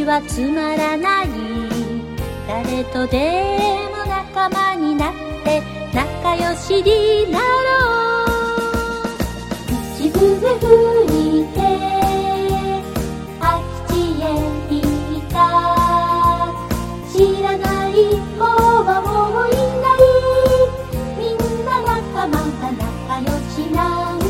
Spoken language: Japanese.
はつまらない。誰とでも仲間になって仲良しになろう。口笛吹いて空き地へ行った。知らない子はもういない。みんな仲間だ仲良しなの。